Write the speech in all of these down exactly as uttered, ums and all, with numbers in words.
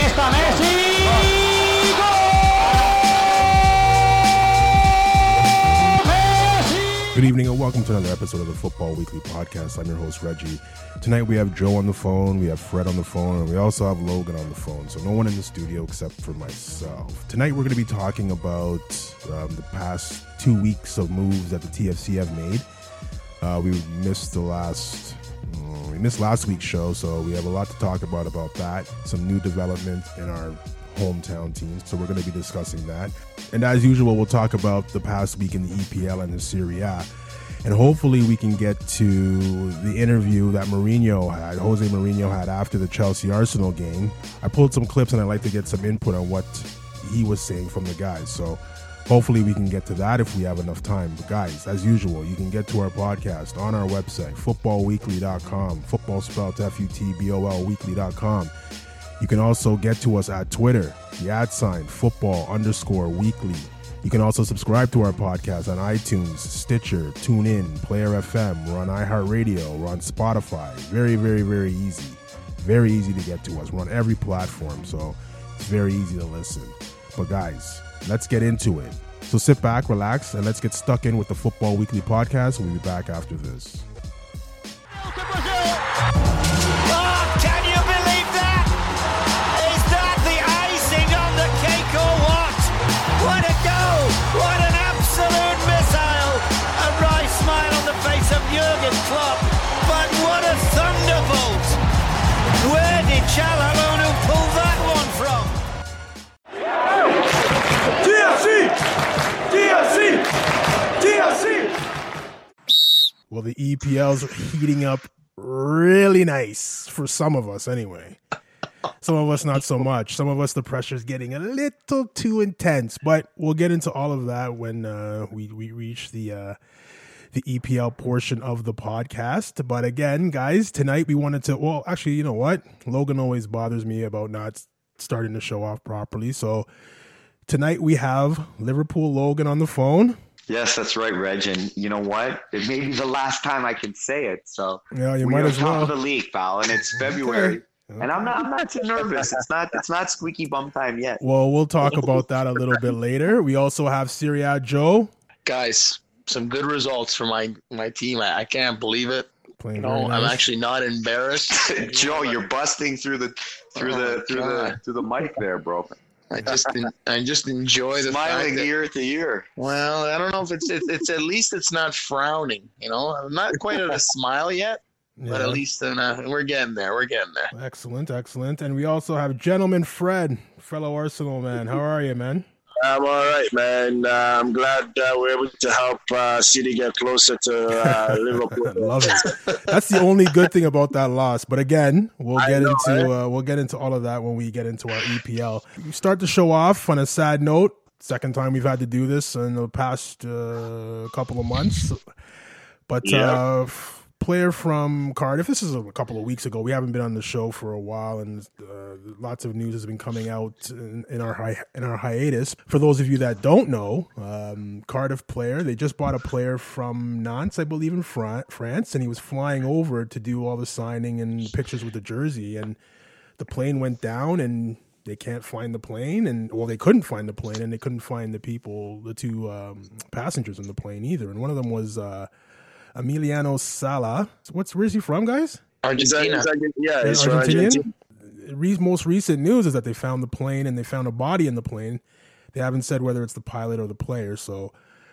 está Messi. Good evening and welcome to another episode of the Football Weekly Podcast. I'm your host, Reggie. Tonight we have Joe on the phone, we have Fred on the phone, and we also have Logan on the phone. So no one in the studio except for myself. Tonight we're going to be talking about um, the past two weeks of moves that the T F C have made. Uh, we missed the last... Uh, we missed last week's show, so we have a lot to talk about about that. Some new development in our hometown teams, so we're going to be discussing that. And as usual, we'll talk about the past week in the E P L and the Serie A. And hopefully we can get to the interview that Mourinho had, Jose Mourinho had after the Chelsea-Arsenal game. I pulled some clips and I'd like to get some input on what he was saying from the guys. So hopefully we can get to that if we have enough time. But guys, as usual, you can get to our podcast on our website, football weekly dot com, football spelled F U T B O L weekly dot com. You can also get to us at Twitter, the at sign, football underscore weekly. You can also subscribe to our podcast on iTunes, Stitcher, TuneIn, Player F M. We're on iHeartRadio. We're on Spotify. Very, very, very easy. Very easy to get to us. We're on every platform, so it's very easy to listen. But guys, let's get into it. So sit back, relax, and let's get stuck in with the Football Weekly Podcast. We'll be back after this. What a goal! What an absolute missile! A wry smile on the face of Jurgen Klopp, but what a thunderbolt! Where did Çalhanoğlu pull that one from? T F C! T F C! T F C! Well, the E P L's heating up really nice, for some of us anyway. Some of us not so much. Some of us the pressure's getting a little too intense, but we'll get into all of that when uh, we we reach the uh, the E P L portion of the podcast. But again, guys, tonight we wanted to. Well, actually, you know what? Logan always bothers me about not starting the show off properly. So tonight we have Liverpool Logan on the phone. Yes, that's right, Reg. And you know what? It may be the last time I can say it. So yeah, you we might are as top well. of the league, pal, and it's February. Okay. And I'm not I'm not too nervous. It's not it's not squeaky bum time yet. Well, we'll talk about that a little bit later. We also have Serie A Joe. Guys, some good results for my, my team. I, I can't believe it. Playing No, very I'm nice. actually not embarrassed. Joe, you're busting through the through Oh, the through God. the through the mic there, bro. I just en- I just enjoy the Smiling fact that, ear to ear. well, I don't know if it's, it's it's at least it's not frowning. You know, I'm not quite at a smile yet, but Yeah. at least uh, we're getting there. We're getting there. Excellent, excellent. And we also have Gentleman Fred, fellow Arsenal man. How are you, man? I'm all right, man. Uh, I'm glad uh, we're able to help uh, City get closer to uh, Liverpool. Love it. That's the only good thing about that loss. But again, we'll I get know, into right? uh, we'll get into all of that when we get into our E P L. We start the show off on a sad note. Second time we've had to do this in the past uh, couple of months. But Yeah. uh, f- player from Cardiff. This is a couple of weeks ago. We haven't been on the show for a while, and uh, lots of news has been coming out in, in our hi- in our hiatus. For those of you that don't know, um, Cardiff player. They just bought a player from Nantes, I believe, in Fran- France, and he was flying over to do all the signing and pictures with the jersey. And the plane went down, and they can't find the plane, and well, they couldn't find the plane, and they couldn't find the people, the two um, passengers in the plane either. And one of them was Uh, Emiliano Sala. What's where's he from, guys? Is that- Argentina. is that- yeah, Yeah, he's from Argentinian? Argentina. Re- most recent news is that they found the plane and they found a body in the plane. They haven't said whether it's the pilot or the player. So,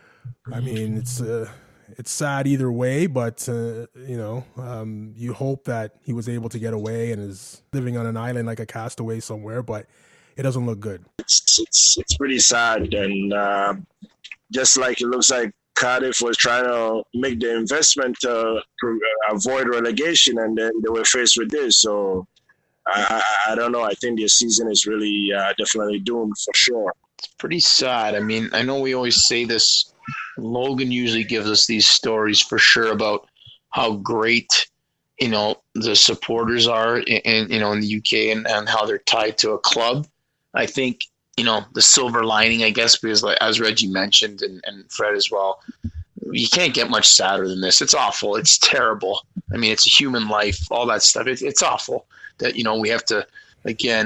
I mean, it's uh, it's sad either way. But uh, you know, um, you hope that he was able to get away and is living on an island like a castaway somewhere. But it doesn't look good. It's, it's, it's pretty sad. And uh, just like it looks like Cardiff was trying to make the investment to avoid relegation, and then they were faced with this. So I, I, I don't know. I think their season is really uh, definitely doomed for sure. It's pretty sad. I mean, I know we always say this. Logan usually gives us these stories for sure about how great, you know, the supporters are in, in you know, in the U K and, and how they're tied to a club. I think, you know, the silver lining, I guess, because like as Reggie mentioned and, and Fred as well, you can't get much sadder than this. It's awful. It's terrible. I mean, it's a human life, all that stuff. It, it's awful that, you know, we have to, again,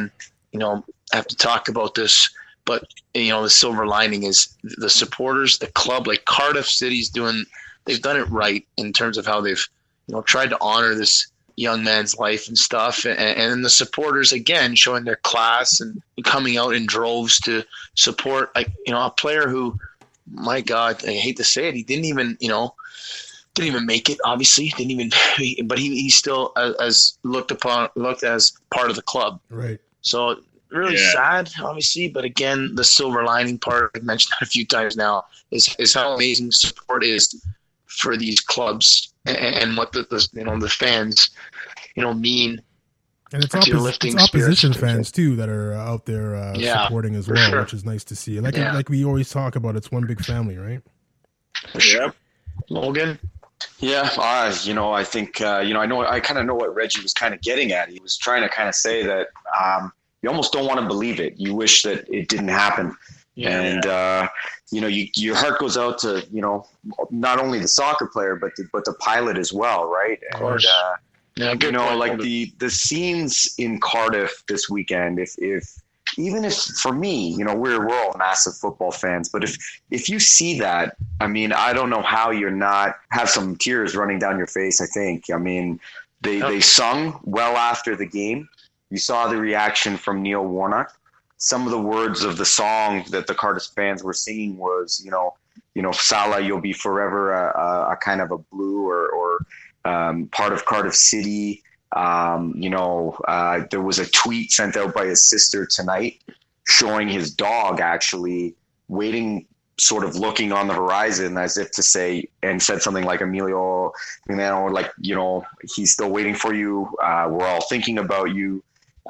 you know, have to talk about this, but, you know, the silver lining is the supporters, the club, like Cardiff City's doing, they've done it right in terms of how they've, you know, tried to honor this young man's life and stuff. And, and the supporters, again, showing their class and coming out in droves to support, like, you know, a player who, my God, I hate to say it, he didn't even, you know, didn't even make it, obviously, didn't even, but he, he still as, as looked upon, looked as part of the club. Right. So really yeah. sad, obviously, but again, the silver lining part, I've mentioned that a few times now, is, is how amazing support is for these clubs and, and what the, the, you know, the fans, you know, mean. And it's, oppos- it's opposition fans too that are out there uh, yeah, supporting as well, sure. which is nice to see. Like yeah. like we always talk about, it's one big family, right? For sure. Logan? Yeah, uh, you know, I think, uh, you know, I know, I kind of know what Reggie was kind of getting at. He was trying to kind of say that um, you almost don't want to believe it. You wish that it didn't happen. Yeah. And, uh, you know, you, your heart goes out to, you know, not only the soccer player, but the, but the pilot as well, right? Of course. And, uh, yeah, you know, like the, the scenes in Cardiff this weekend, if, if, even if for me, you know, we're, we're all massive football fans, but if, if you see that, I mean, I don't know how you're not have some tears running down your face. I think, I mean, they, okay. they sung well after the game. You saw the reaction from Neil Warnock. Some of the words of the song that the Cardiff fans were singing was, you know, you know, Salah, you'll be forever a, a, a kind of a blue or, or um, part of Cardiff City. Um, you know, uh, there was a tweet sent out by his sister tonight showing his dog actually waiting, sort of looking on the horizon as if to say, and said something like, Emilio, you know, like, you know, he's still waiting for you. Uh, we're all thinking about you.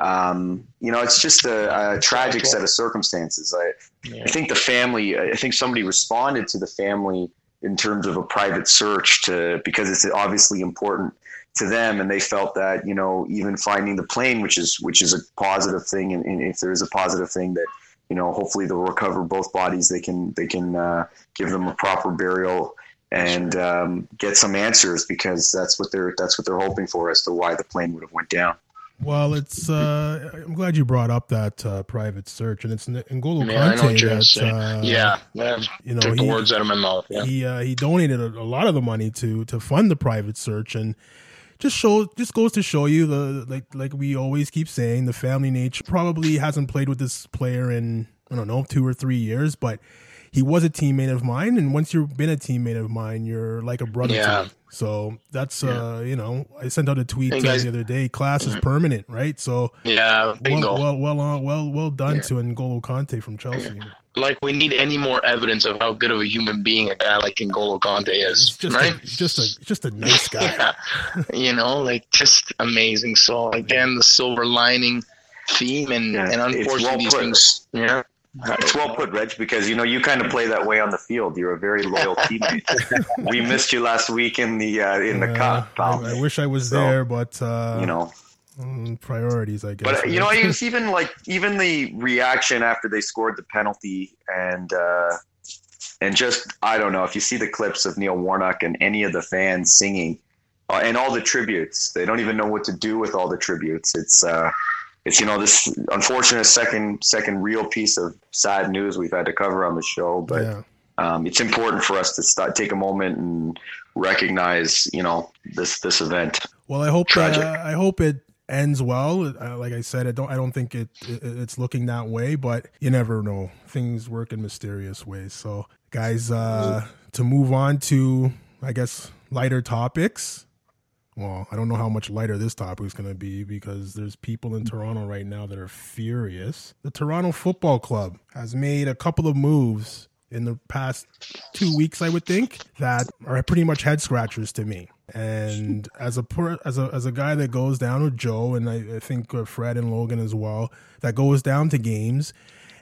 Um, you know, it's just a, a tragic set of circumstances. I, yeah. I think the family, I think somebody responded to the family in terms of a private search to, because it's obviously important to them. And they felt that, you know, even finding the plane, which is, which is a positive thing. And, and if there is a positive thing that, you know, hopefully they'll recover both bodies. They can, they can uh, give them a proper burial and um, get some answers, because that's what they're, that's what they're hoping for as to why the plane would have went down. Well, it's. Uh, I'm glad you brought up that uh, private search, and it's N'Golo yeah, Kanté. That, uh, yeah, yeah, you know, took the he, words out of my mouth. Yeah. He uh, he donated a, a lot of the money to to fund the private search, and just show just goes to show you the like like we always keep saying, the family nature. Probably hasn't played with this player in, I don't know, two or three years, but he was a teammate of mine, and once you've been a teammate of mine, you're like a brother yeah. to me. So that's, yeah. uh, you know, I sent out a tweet hey uh, the other day, class is permanent, right? So yeah, bingo. Well, well, well, uh, well, well done yeah. to N'Golo Kanté from Chelsea. Like, we need any more evidence of how good of a human being a guy like N'Golo Kanté is, just right? A, just a, just a nice guy. yeah. You know, like, just amazing. So again, the silver lining theme, and, yeah, and unfortunately well these things, yeah. It's well put, Reg, because, you know, you kind of play that way on the field. You're a very loyal teammate. We missed you last week in the uh, in the uh, cup. Pal. I, I wish I was so, there, but uh, you know, priorities, I guess. But right? you know, it's even like even the reaction after they scored the penalty, and uh, and just I don't know if you see the clips of Neil Warnock and any of the fans singing, uh, and all the tributes. They don't even know what to do with all the tributes. It's. Uh, It's, you know, this unfortunate second second real piece of sad news we've had to cover on the show, but yeah. um, it's important for us to start, take a moment and recognize, you know, this this event. Well, I hope uh, I hope it ends well. Uh, like I said, I don't I don't think it, it it's looking that way, but you never know. Things work in mysterious ways. So, guys, uh, to move on to, I guess, lighter topics. Well, I don't know how much lighter this topic is going to be, because there's people in Toronto right now that are furious. The Toronto Football Club has made a couple of moves in the past two weeks, I would think, that are pretty much head scratchers to me. And as a as a as a guy that goes down with Joe, and I, I think Fred and Logan as well, that goes down to games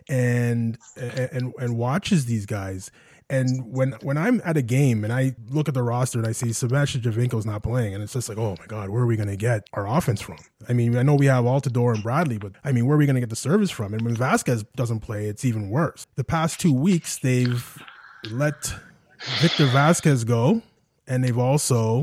and and and watches these guys. And when when I'm at a game and I look at the roster and I see Sebastian Giovinco's not playing, and it's just like, oh my God, where are we going to get our offense from? I mean, I know we have Altidore and Bradley, but I mean, where are we going to get the service from? And when Vasquez doesn't play, it's even worse. The past two weeks, they've let Victor Vasquez go, and they've also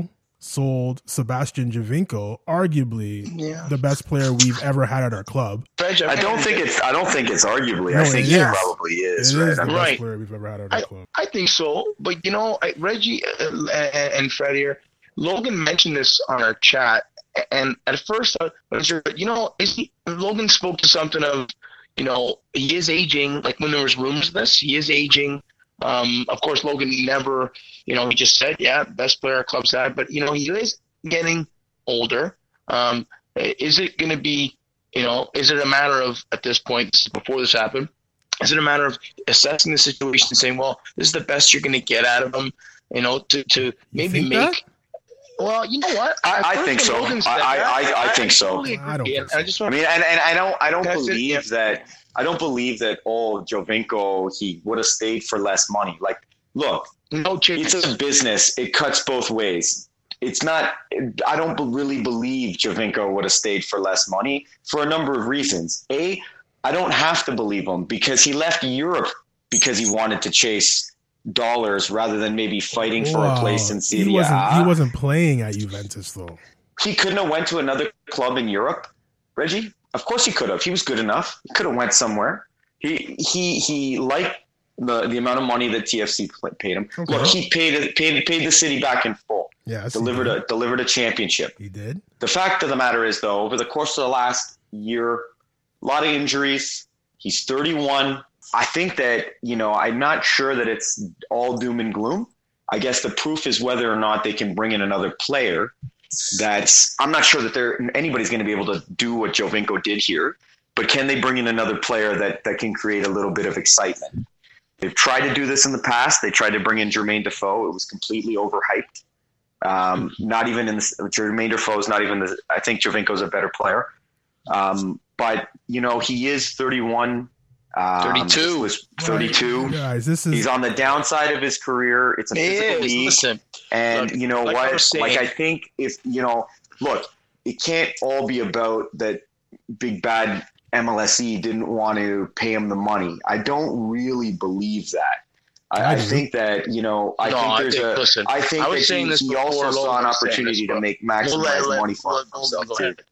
sold Sebastian Giovinco, arguably Yeah. the best player we've ever had at our club. Reg, I don't think it's. I don't think it's arguably. No, I think it it is. probably is. It right? is the I mean, best Right. player we've ever had at our club. I think so, but you know, I, Reggie uh, and, and Fred here, Logan mentioned this on our chat, and at first I was, you know, is he, Logan spoke to something of, you know, he is aging. Like when there was rumors of this, he is aging. Um, of course, Logan never, you know, he just said, yeah, best player our club's had, but you know, he is getting older. Um, is it going to be, you know, is it a matter of at this point, this is before this happened? Is it a matter of assessing the situation and saying, well, this is the best you're going to get out of him, you know, to, to maybe think make. that? Well, you know what? I- At I first think when so. Logan said I- I- that, I- I think so. totally I don't agree. think so. I just I want mean, and, and I don't. I don't That's it, believe yeah. that. I don't believe that. Oh, Giovinco, he would have stayed for less money. Like, look, no chance. it's a business. It cuts both ways. It's not. I don't be- really believe Giovinco would have stayed for less money for a number of reasons. A, I don't have to believe him because he left Europe because he wanted to chase dollars rather than maybe fighting for a Wow. place in Serie A. He wasn't, he wasn't playing at Juventus, though. He couldn't have went to another club in Europe, Reggie. Of course he could have. He was good enough. He could have went somewhere. He he he liked the, the amount of money that T F C paid him. Okay. Look, he paid paid paid the city back in full. Yes, Delivered he a did. delivered a championship. He did. The fact of the matter is, though, over the course of the last year, a lot of injuries. He's thirty-one. I think that, you know, I'm not sure that it's all doom and gloom. I guess the proof is whether or not they can bring in another player. That's I'm not sure that there anybody's going to be able to do what Giovinco did here, but can they bring in another player that that can create a little bit of excitement? They've tried to do this in the past. They tried to bring in Jermaine Defoe. It was completely overhyped. Um, not even in the, Jermaine Defoe is not even the, I think Giovinco's a better player. Um, but you know, he is thirty-one. Um, thirty-two. Was thirty-two. Guys, this is He's on the downside of his career. It's a He physical is. league. Listen, And look, you know like I what? was saying- Like I think if you know, look, it can't all be about that big bad M L S E didn't want to pay him the money. I don't really believe that. I, I I do. think that you know, I No, think I there's think- a. listen, I think I was that saying he, this he before also saw Logan an was saying opportunity this, to bro. make We'll maximize let- let- money for let- himself go too. ahead.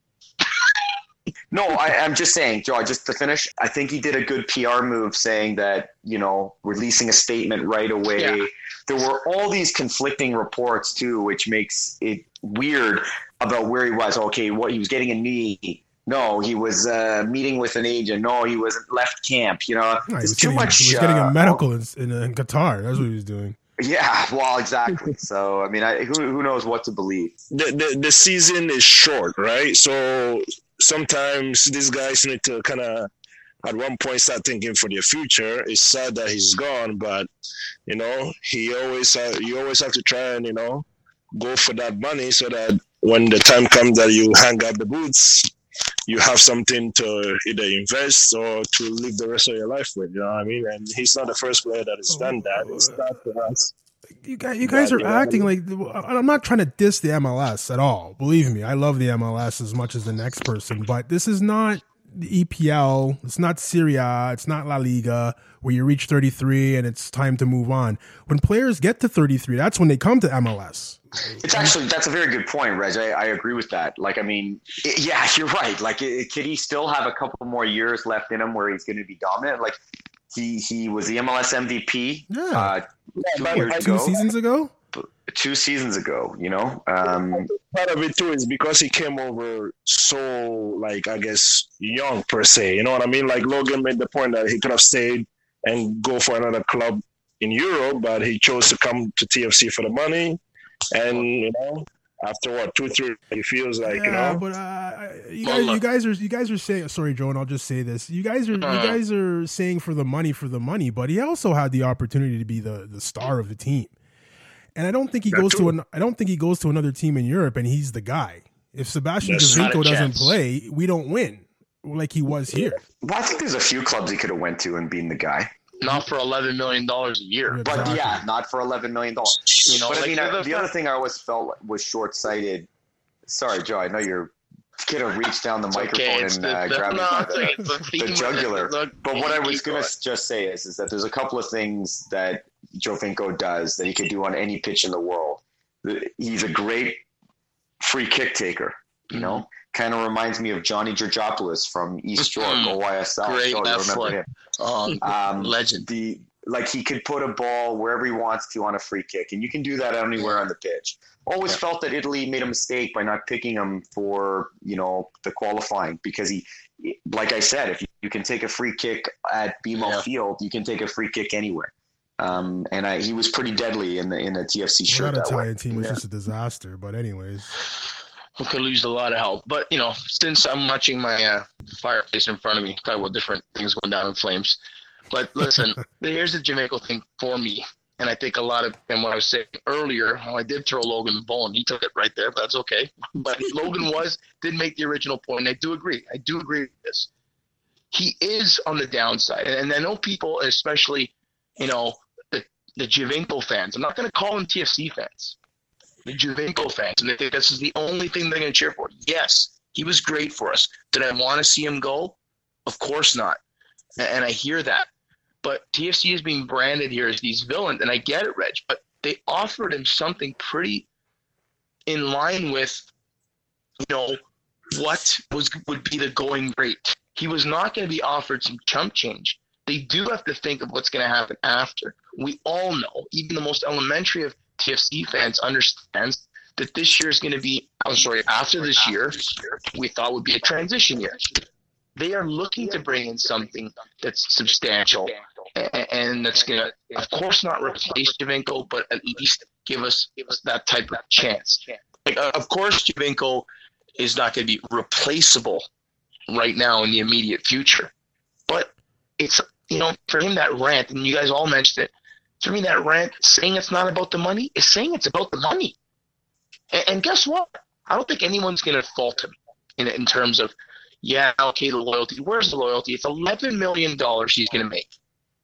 No, I, I'm just saying, Joe, just to finish, I think he did a good P R move saying that, you know, releasing a statement right away. Yeah. There were all these conflicting reports, too, which makes it weird about where he was. Okay, what he was getting a knee. No, he was uh, meeting with an agent. No, he was left camp. You know, No, he there's was too getting, much. he was getting uh, a medical in, in, in Qatar. That's what he was doing. Yeah, well, exactly. So, I mean, I, who who knows what to believe? the, the the season is short, right? So sometimes these guys need to kind of at one point start thinking for their future. It's sad that he's gone, but you know he always uh, you always have to try and you know go for that money so that when the time comes that you hang up the boots, you have something to either invest or to live the rest of your life with. You know what I mean? And he's not the first player that has done that. It's not for us. You guys, you guys are Yeah, acting like I'm not trying to diss the M L S at all. Believe me, I love the M L S as much as the next person, but this is not the E P L. It's not Serie A. It's not La Liga where you reach thirty-three and it's time to move on. When players get to thirty-three, that's when they come to M L S. It's actually that's a very good point, Reg. I, I agree with that. Like, I mean, it, yeah, you're right. Like, it, could he still have a couple more years left in him where he's going to be dominant? Like, he he was the M L S M V P. Yeah. Uh, two but years I- Two ago. seasons ago. Two seasons ago. You know. Um, Part of it too is because he came over so like I guess young per se. You know what I mean? Like Logan made the point that he could have stayed and go for another club in Europe, but he chose to come to T F C for the money. And you know, after what two, three, he feels like Yeah, you know. but uh, you Well, guys, look. you guys are, you guys are saying. Sorry, Joe, and I'll just say this: you guys are, you Uh. guys are saying for the money, for the money. But he also had the opportunity to be the the star of the team, and I don't think he That goes too. to an. I don't think he goes to another team in Europe, and he's the guy. If Sebastian That's not a Giovinco doesn't chance. play, we don't win like he was here. well, I think there's a few clubs he could have went to and been the guy. Not for eleven million dollars a year. But Exactly. yeah, not for eleven million dollars. You know, But I like mean, the I, other the fact- other thing I always felt was short sighted. Sorry, Joe. I know you're gonna reach down the It's microphone okay, it's and the- uh, the- grab me no, by it's the, okay, it's the the theme- jugular. look, But what I was keep gonna going. just say is, is that there's a couple of things that Giovinco does that he could do on any pitch in the world. He's a great free kick taker. You know, mm-hmm. kind of reminds me of Johnny Georgopoulos from East York, O Y S L. Great, so that's remember him. Um, um, legend. The like he could put a ball wherever he wants to on a free kick, and you can do that anywhere on the pitch. Always yeah. felt that Italy made a mistake by not picking him for, you know, the qualifying, because he, like I said, if you, you can take a free kick at B M O yeah. Field, you can take a free kick anywhere. Um, and I, he was pretty deadly in the in the T F C shirt. That Italian way. team was yeah. just a disaster, but anyways. We could lose a lot of help. But, you know, since I'm watching my uh, fireplace in front of me, talk about different things going down in flames. But listen, here's the Giovinco thing for me. And I think a lot of, and what I was saying earlier, well, I did throw Logan the ball, and he took it right there, but that's okay. But Logan was, did make the original point, and I do agree. I do agree with this. He is on the downside. And I know people, especially, you know, the, the Giovinco fans, I'm not going to call them T F C fans. The Giovinco fans, and they think this is the only thing they're going to cheer for. Yes, he was great for us. Did I want to see him go? Of course not. And I hear that. But T F C is being branded here as these villains, and I get it, Reg, but they offered him something pretty in line with, you know, what was would be the going rate. He was not going to be offered some chump change. They do have to think of what's going to happen after. We all know, even the most elementary of T F C fans understands that this year is going to be, I'm sorry, after this year, we thought would be a transition year. They are looking to bring in something that's substantial and, and that's going to, of course, not replace Giovinco, but at least give us, give us that type of chance. Like, uh, of course, Giovinco is not going to be replaceable right now in the immediate future. But it's, you know, for him, that rant, and you guys all mentioned it, for me, that rant, saying it's not about the money, is saying it's about the money. And, and guess what? I don't think anyone's going to fault him in, in terms of, yeah, okay, the loyalty. Where's the loyalty? It's eleven million dollars he's going to make.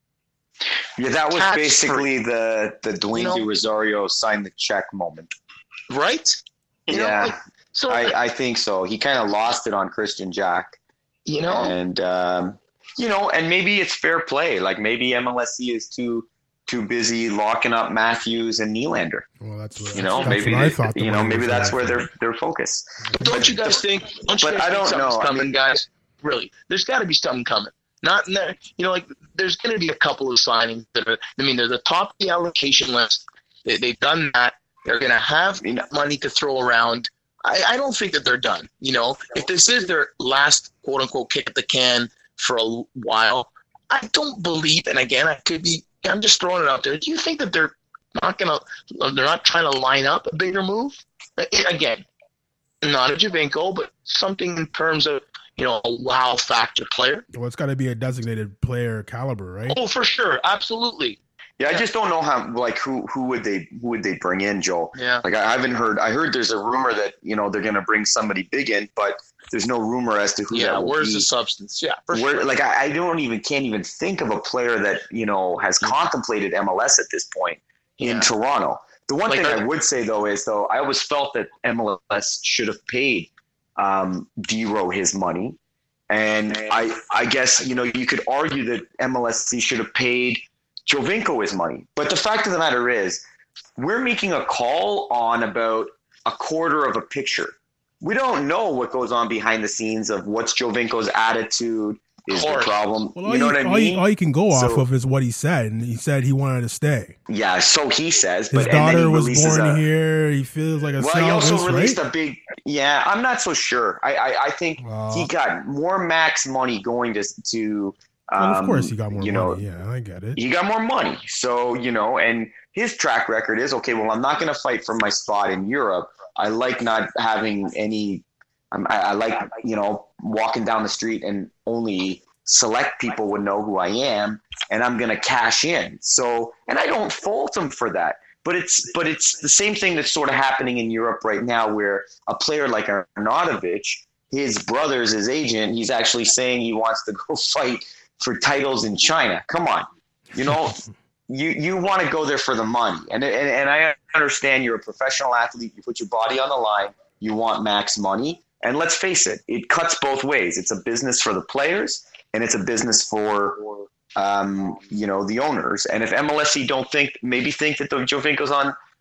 Yeah, that was Tax basically free. the, the Dwayne You know? De Rosario sign the check moment. Right? You know, yeah, like, so I, I think so. He kind of lost it on Christian Jack. You know? And, um, you know, and maybe it's fair play. Like maybe M L S C is too too busy locking up Matthews and Nylander. Well, that's what, you know, that's maybe what I thought. you know, maybe that's where their their focus. But don't you guys think? Don't you but guys I don't think something's know. coming, I mean, guys? Really, there's got to be something coming. Not in there, you know, like there's going to be a couple of signings that are. I mean, they're the top of the allocation list. They, they've done that. They're going to have money to throw around. I, I don't think that they're done. You know, if this is their last quote unquote kick at the can for a while, I don't believe. And again, I could be. I'm just throwing it out there. Do you think that they're not going to? They're not trying to line up a bigger move? Again, not a Giovinco, but something in terms of, you know, a wow factor player. Well, it's got to be a designated player caliber, right? Oh, for sure, absolutely. Yeah, I just don't know how. Like, who who would they who would they bring in, Joe? Yeah. Like, I haven't heard. I heard there's a rumor that, you know, they're going to bring somebody big in, but there's no rumor as to who. Yeah, that will where's be. the substance? Yeah, for Where, sure. like I, I don't even can't even think of a player that, you know, has contemplated M L S at this point in Yeah. Toronto. The one Like, thing uh, I would say though is though I always felt that M L S should have paid um, D-Row his money, and I I guess, you know, you could argue that M L S C should have paid Giovinco his money. But the fact of the matter is, we're making a call on about a quarter of a picture. We don't know what goes on behind the scenes of what's Giovinco's attitude is the problem. Well, all you know you, what I all mean? You, all you can go So- off of is what he said, and he said he wanted to stay. Yeah, so he says. His but and then he daughter was releases born a, here. He feels like a Well, he also Salvis, released right? a big. Yeah, I'm not so sure. I I, I think Well- he got more max money going to to. Um, Well, of course he got more you money. know, Yeah, I get it. he got more money. So, you know, and his track record is, okay, well, I'm not going to fight for my spot in Europe. I like not having any, I'm, I, I like, you know, walking down the street and only select people would know who I am, and I'm going to cash in. So, and I don't fault him for that. But it's but it's the same thing that's sort of happening in Europe right now, where a player like Arnautovic, his brother's his agent, he's actually saying he wants to go fight for titles in China. Come on, you know, you you want to go there for the money, and, and and I understand you're a professional athlete. You put your body on the line. You want max money, and let's face it, it cuts both ways. It's a business for the players, and it's a business for um, you know, the owners. And if M L S C don't think maybe think that the Giovinco's on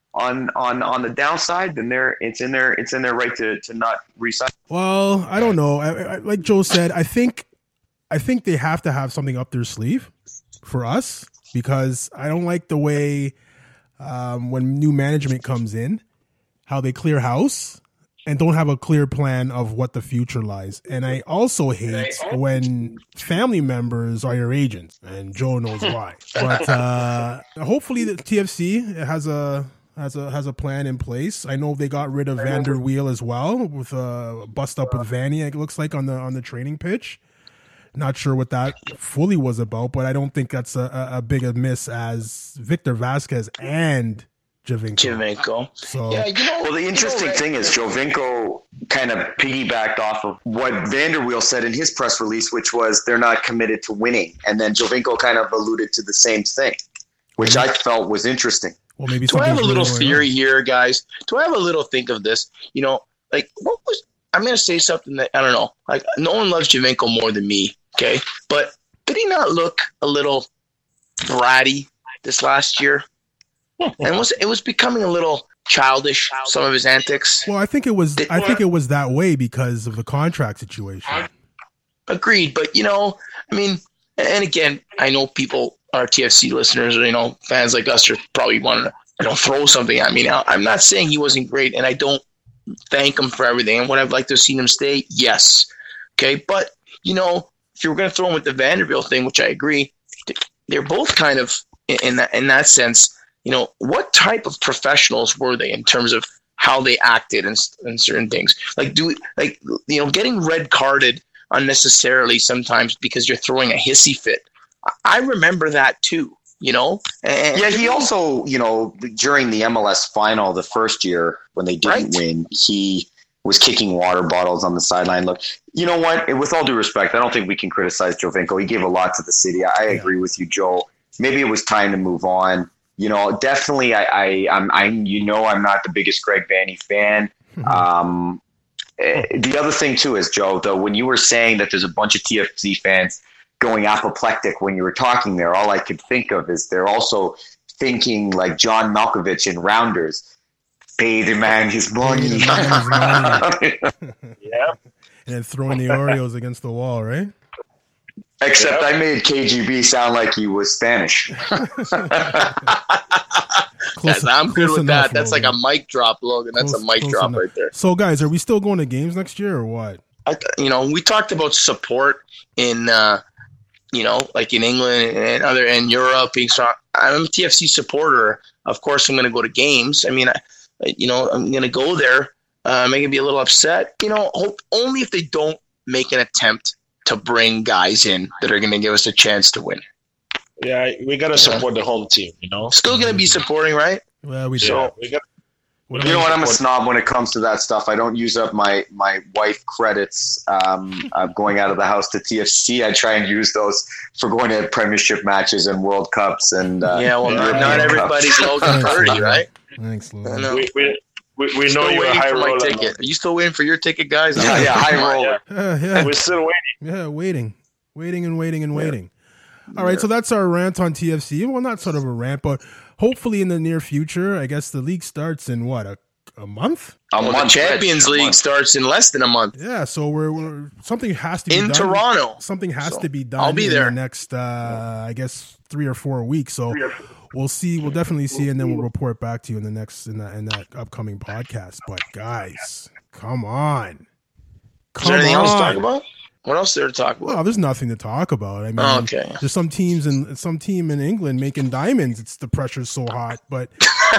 on on on the downside, then they're it's in their it's in their right to to not resign. Well, I don't know. I, I, like Joe said, I think I think they have to have something up their sleeve for us, because I don't like the way um, when new management comes in, how they clear house and don't have a clear plan of what the future lies. And I also hate when family members are your agents, and Joe knows why. But uh, hopefully the T F C has a has a has a plan in place. I know they got rid of Vander Wheel as well, with a bust up with Vanny, it looks like, on the on the training pitch. Not sure what that fully was about, but I don't think that's a, a big a miss as Victor Vasquez and Giovinco. Giovinco. So, yeah, you know, Well, the interesting you know, thing is Giovinco kind of piggybacked off of what Vanderweel said in his press release, which was they're not committed to winning. And then Giovinco kind of alluded to the same thing, which I felt was interesting. Well, maybe Do I have a little really theory here, guys? Do I have a little think of this? You know, like, what was – I'm going to say something that – I don't know. Like, no one loves Giovinco more than me, okay? But did he not look a little bratty this last year? And it was, it was becoming a little childish, some of his antics. Well, I think it was. I think it was that way because of the contract situation. Agreed, but you know, I mean, and again, I know people, our T F C listeners, or you know, fans like us, are probably wanting to, you know, throw something at me now. I'm not saying he wasn't great, and I don't thank him for everything. And would I like to have seen him stay? Yes. Okay, but you know, if you were going to throw him with the Vanderbilt thing, which I agree, they're both kind of in that in that sense. You know, what type of professionals were they in terms of how they acted and, and certain things? Like, do we, like, you know, getting red carded unnecessarily sometimes because you're throwing a hissy fit. I remember that too, you know? And yeah, he also, you know, during the M L S final the first year when they didn't Right. win, he was kicking water bottles on the sideline. Look, you know what? With all due respect, I don't think we can criticize Giovinco. He gave a lot to the city. I Yeah. agree with you, Joel. Maybe it was time to move on. You know, definitely, I, I, I'm, I'm, you know, I'm not the biggest Greg Vanny fan. Um, eh, the other thing too is, Joe, though, when you were saying that there's a bunch of T F C fans going apoplectic when you were talking there, all I could think of is they're also thinking like John Malkovich in Rounders, pay the man his money. Pay the man his money. Yeah. And then throwing the Oreos against the wall, right? Except I made K G B sound like he was Spanish. Close, Yes, I'm good close with enough, that. That's like Logan. a mic drop, Logan. That's Close- a mic close drop enough. right there. So, guys, are we still going to games next year or what? I, you know, we talked about support in, uh, you know, like in England and other in Europe. Being strong. I'm a T F C supporter. Of course, I'm going to go to games. I mean, I, you know, I'm going to go there. Uh, I'm going to be a little upset. You know, hope only if they don't make an attempt to bring guys in that are going to give us a chance to win. Yeah, we gotta support the home team, you know. Still going to be supporting, right? Well, we Yeah, So- we got What You know about- what? I'm a snob when it comes to that stuff. I don't use up my my wife credits um, uh, going out of the house to T F C. I try and use those for going to Premiership matches and World Cups and uh, Yeah, well, not, European not Cups. everybody's Logan Thanks, Purdy, Logan. right? Thanks, I Logan. know. we we we, we know Still you're a waiting high for my roller. ticket. Are you still waiting for your ticket, guys? Yeah, yeah, high roller. Uh, yeah, We're still waiting. yeah, waiting, waiting, and waiting and waiting. All right, so that's our rant on T F C. Well, not sort of a rant, but hopefully in the near future, I guess the league starts in what a, a month. A Well, the month, Champions Rich, a League month. starts in less than a month Yeah, so we're, we're something has to be in done. Toronto. Something has So, to be done. I'll be in there. the next, uh, I guess, three or four weeks. So we'll see. We'll definitely see, and then we'll report back to you in the next in that in that upcoming podcast. But guys, come on, Is come there anything on. else to talk about? What else is there to talk about? Well, there's nothing to talk about. I mean, Oh, okay. there's some teams and some team in England making diamonds. It's the pressure's so hot, but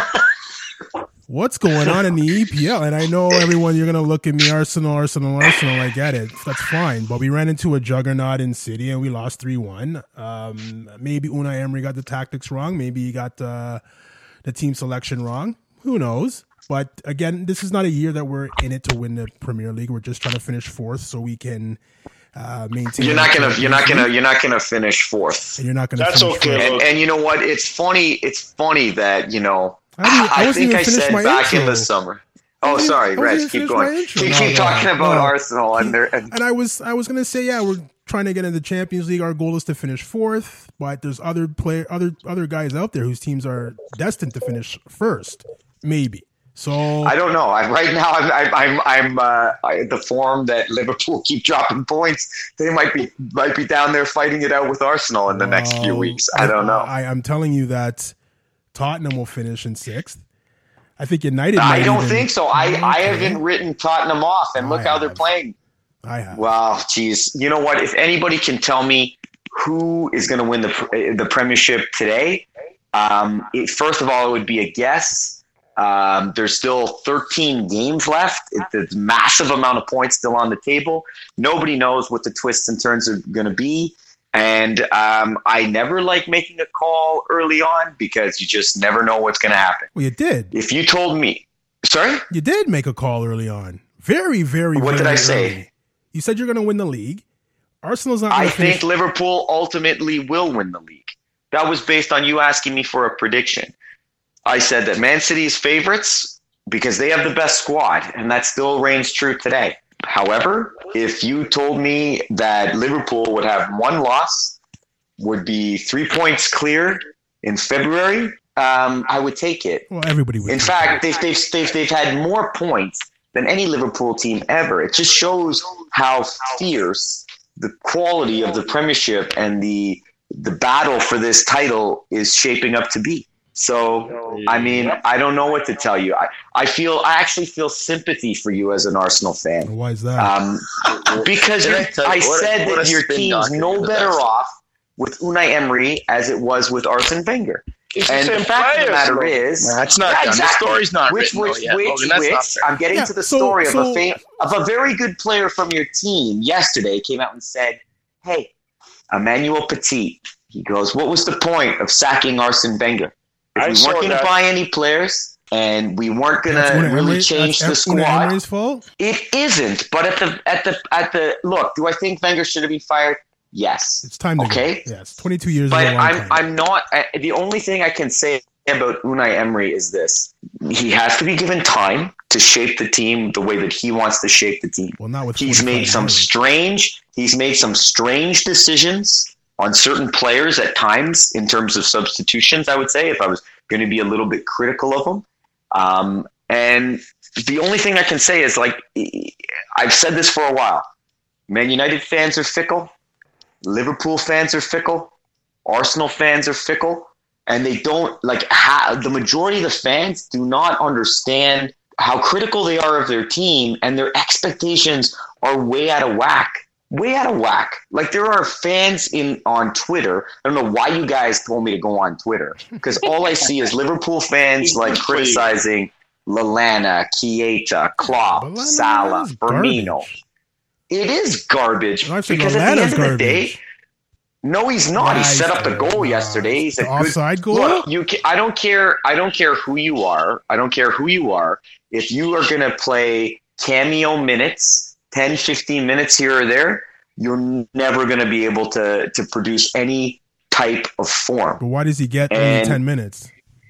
what's going on in the E P L? And I know everyone, you're gonna look at me, Arsenal, Arsenal, Arsenal. I get it. That's fine. But we ran into a juggernaut in City and we lost three one. Um, maybe Unai Emery got the tactics wrong. Maybe he got uh, the team selection wrong. Who knows? But again, this is not a year that we're in it to win the Premier League. We're just trying to finish fourth so we can uh, maintain. You're not gonna. You're not gonna. You're not gonna finish fourth. And you're not gonna. That's finish okay. first. And, and you know what? It's funny. It's funny that you know. I didn't- I I, wasn't think even I finished said my back in intro. the summer. I Oh, wasn't- sorry, I wasn't Reg. even Keep finished going. my intro. Keep, No, keep no, talking about no. Arsenal and their. And, And I was I was gonna say, yeah, we're trying to get into the Champions League. Our goal is to finish fourth, but there's other player other other guys out there whose teams are destined to finish first. maybe. So I don't know. I, right now, I'm I'm I'm, I'm uh, I, the form that Liverpool keep dropping points. They might be might be down there fighting it out with Arsenal in the next few weeks. I don't know. I, I'm telling you that Tottenham will finish in sixth. I think United. Might I don't even, think so. I, okay. I haven't written Tottenham off, and look I how have. they're playing. I have. Wow, geez. You know what? If anybody can tell me who is going to win the the Premiership today, um, it, first of all, it would be a guess. Um, there's still thirteen games left. It, there's a massive amount of points still on the table. Nobody knows what the twists and turns are going to be. And um, I never like making a call early on because you just never know what's going to happen. Well, you did. If you told me, sorry? You did make a call early on. Very, very, What very did I say? early. You said you're going to win the league. Arsenal's not going I to finish. think Liverpool ultimately will win the league. That was based on you asking me for a prediction. I said that Man City is favorites because they have the best squad, and that still reigns true today. However, if you told me that Liverpool would have one loss, would be three points clear in February, um, I would take it. Well, everybody would. In fact, they've, they've, they've, they've had more points than any Liverpool team ever. It just shows how fierce the quality of the Premiership and the the battle for this title is shaping up to be. So, I mean, I don't know what to tell you. I, I feel, I actually feel sympathy for you as an Arsenal fan. Why is that? Um, because Can I you're- tell you I what- said what that a your spin team's doctor no is the better best. off with Unai Emery as it was with Arsene Wenger. It's the And the same fact of the players, matter though. is, Nah, it's not Yeah, done. exactly. The story's not which, written which, though yet, which, Logan. That's which not fair. I'm getting Yeah, to the so- story of so- a fam- of a very good player from your team yesterday came out and said, "Hey, Emmanuel Petit." He goes, "What was the point of sacking Arsene Wenger? If I we saw weren't going to that. buy any players and we weren't going That's to Unai really Emery- change the that's Unai squad." Emery's fault? It isn't, but at the at the at the look, do I think Wenger should have been fired? Yes. It's time to Okay. go. Yes, twenty-two years But is a long I'm time. I'm not. Uh, the only thing I can say about Unai Emery is this: he has to be given time to shape the team the way that he wants to shape the team. well, not with He's made forty-five some years. strange. He's made some strange decisions on certain players at times in terms of substitutions. I would say, if I was going to be a little bit critical of him, um, and the only thing I can say is, like, I've said this for a while: Man United fans are fickle, Liverpool fans are fickle, Arsenal fans are fickle, and they don't like. Ha- the majority of the fans do not understand how critical they are of their team, and their expectations are way out of whack. Way out of whack. Like, there are fans in on Twitter. I don't know why you guys told me to go on Twitter, because all I see is Liverpool fans like criticizing Lallana, Keita, Klopp, Lallana Salah, is Firmino. garbage. It is garbage I think because at the Lallana's end of the day, garbage. no, he's not. He Nice, set up the though. goal Nice. yesterday. He's a The good offside goal? Look, you. Ca- I don't care. I don't care who you are. I don't care who you are. If you are going to play cameo minutes, ten, fifteen minutes here or there, you're never going to be able to to produce any type of form. But why does he get only And- ten minutes?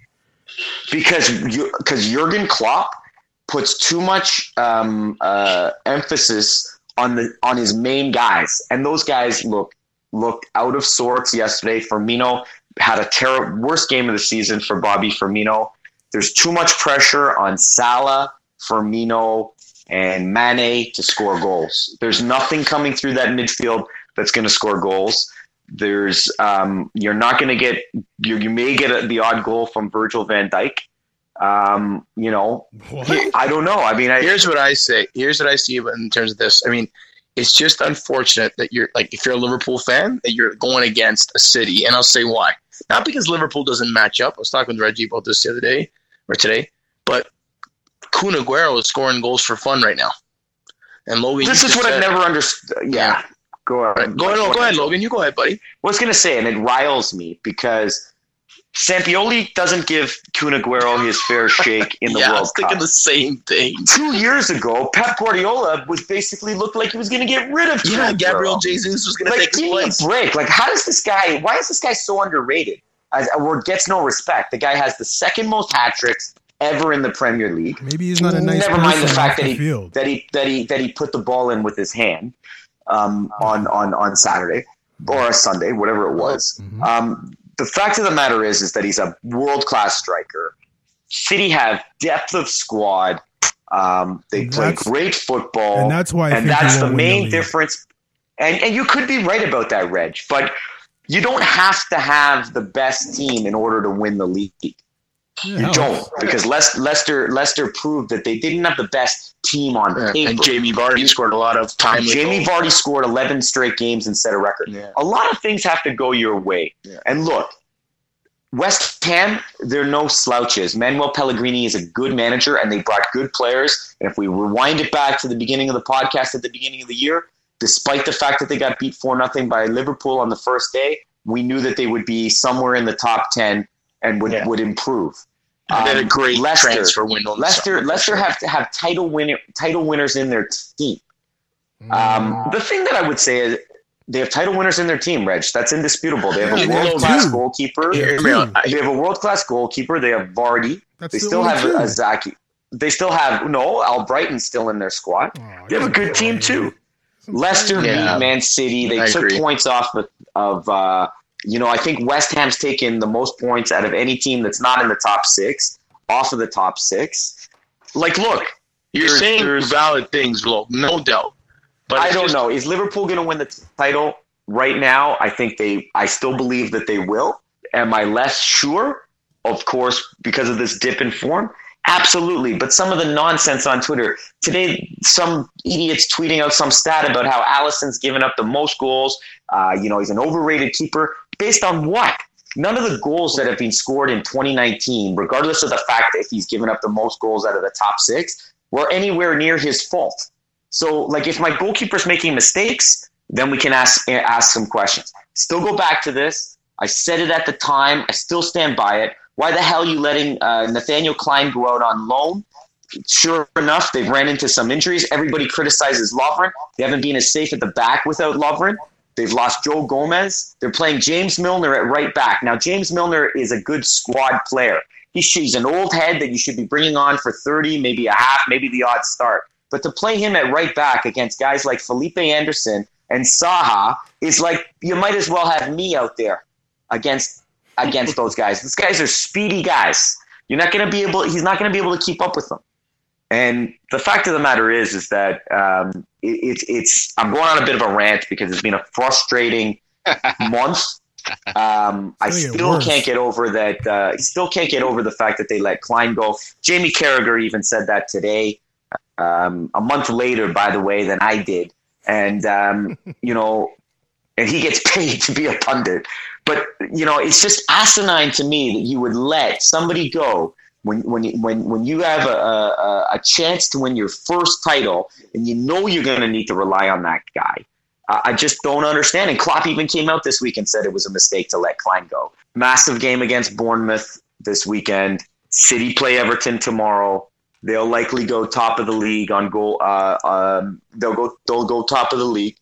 because you because Jurgen Klopp puts too much um, uh, emphasis on the on his main guys, and those guys look looked out of sorts yesterday. Firmino had a terrible worst game of the season for Bobby Firmino. There's too much pressure on Salah, Firmino, and Mane to score goals. There's nothing coming through that midfield that's going to score goals. There's um, you're not going to get you, you may get a, the odd goal from Virgil van Dijk. Um, you know, What? I don't know. I mean, I, Here's what I say. Here's what I see in terms of this. I mean, it's just unfortunate that you're like, if you're a Liverpool fan, that you're going against a city, and I'll say why. Not because Liverpool doesn't match up. I was talking with Reggie about this the other day or today, but Kun Aguero is scoring goals for fun right now. And Logan, this you is just what I've said- never understood. Yeah, go ahead. Right, Go, no, go ahead, Logan. You go ahead, buddy. I was going to say, and it riles me because Sampioli doesn't give Kun Aguero his fair shake in the yeah, I World was thinking Cup. the same thing. Two years ago, Pep Guardiola was basically looked like he was going to get rid of Kun Yeah, Aguero. Gabriel Jesus was going to Like, take his give me a place. break. Like, how does this guy? Why is this guy so underrated? As a word gets no respect. The guy has the second most hat tricks ever in the Premier League. Maybe he's not a nice Never person mind the off fact the that he field. that he that he that he put the ball in with his hand um, on on on Saturday or a Sunday, whatever it was. Mhm. Um, the fact of the matter is, is that he's a world class striker, City have depth of squad. Um, they And play that's- great football. and that's why I and think that's they the won't win the main league. difference. And and you could be right about that, Reg, but you don't have to have the best team in order to win the league. Yeah, You don't, because Leicester, Leicester Leicester proved that they didn't have the best team on Yeah, paper. and Jamie Vardy scored a lot of timely Jamie goals. Vardy scored eleven straight games and set a record. Yeah. A lot of things have to go your way. Yeah. And look, West Ham, they're no slouches. Manuel Pellegrini is a good manager, and they brought good players. And if we rewind it back to the beginning of the podcast at the beginning of the year, despite the fact that they got beat four nothing by Liverpool on the first day, we knew that they would be somewhere in the top ten and would, Yeah. would improve. And they had a Um, great Leicester- transfer window. in the Leicester, summer, for Leicester sure. have to have title winner, title winners in their team. Um, the thing that I would say is they have title winners in their team, Reg. That's indisputable. They have Yeah, a they have world class two. goalkeeper. Yeah, Hear me out. They have a world class goalkeeper. They have Vardy. That's They the still only have two. a Zaki. They still have no Albrighton's still in their squad. Oh, They have a you're good team crazy. too. Leicester Yeah. beat Man City. They I took agree. points off of, of uh, you know, I think West Ham's taken the most points out of any team that's not in the top six, off of the top six. Like, look, You're there's- saying there's- valid things, Lo, no doubt. But I it's don't just- know. Is Liverpool going to win the t- title right now? I think they. I still believe that they will. Am I less sure? Of course, because of this dip in form. Absolutely. But some of the nonsense on Twitter today, some idiots tweeting out some stat about how Alisson's given up the most goals. Uh, you know, he's an overrated keeper. Based on what? None of the goals that have been scored in twenty nineteen, regardless of the fact that he's given up the most goals out of the top six, were anywhere near his fault. So, like, if my goalkeeper's making mistakes, then we can ask ask some questions. Still go back to this. I said it at the time. I still stand by it. Why the hell are you letting uh, Nathaniel Klein go out on loan? Sure enough, they've ran into some injuries. Everybody criticizes Lovren. They haven't been as safe at the back without Lovren. They've lost Joe Gomez. They're playing James Milner at right back. Now, James Milner is a good squad player. He should, he's an old head that you should be bringing on for thirty, maybe a half, maybe the odd start. But to play him at right back against guys like Felipe Anderson and Saha is like you might as well have me out there against against those guys. These guys are speedy guys. You're not going to be able. He's not going to be able to keep up with them. And the fact of the matter is, is that um, it, it's it's. I'm going on a bit of a rant because it's been a frustrating month. Um, I It's gonna get still worse. can't get over that. Uh, still can't get over the fact that they let Klein go. Jamie Carragher even said that today, um, a month later, by the way, than I did. And um, you know, and he gets paid to be a pundit. But you know, it's just asinine to me that you would let somebody go when when you- when when you have a, a, a chance to win your first title, and you know you're going to need to rely on that guy. I I just don't understand. And Klopp even came out this week and said it was a mistake to let Klein go. Massive game against Bournemouth this weekend. City play Everton tomorrow. They'll likely go top of the league on goal. Uh, um, they'll go. They'll go top of the league